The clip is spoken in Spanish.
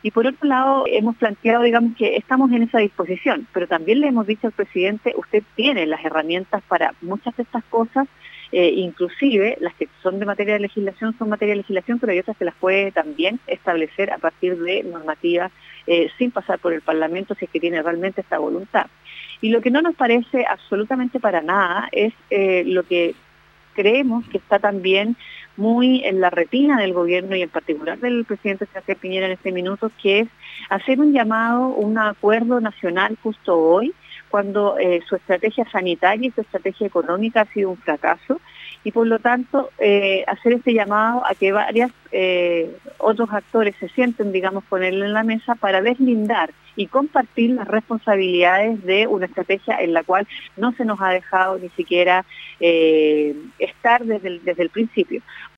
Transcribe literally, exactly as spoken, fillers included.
Y por otro lado, hemos planteado, digamos, que estamos en esa disposición, pero también le hemos dicho al presidente, usted tiene las herramientas para muchas de estas cosas, eh, inclusive las que son de materia de legislación son materia de legislación, pero hay otras que las puede también establecer a partir de normativas eh, sin pasar por el Parlamento, si es que tiene realmente esta voluntad. Y lo que no nos parece absolutamente para nada es eh, lo que creemos que está también muy en la retina del gobierno y en particular del presidente Sebastián Piñera en este minuto, que es hacer un llamado, un acuerdo nacional justo hoy, cuando eh, su estrategia sanitaria y su estrategia económica ha sido un fracaso, y por lo tanto eh, hacer este llamado a que varios eh, otros actores se sienten, digamos, con él en la mesa para deslindar y compartir las responsabilidades de una estrategia en la cual no se nos ha dejado ni siquiera eh, estar desde el, desde el principio.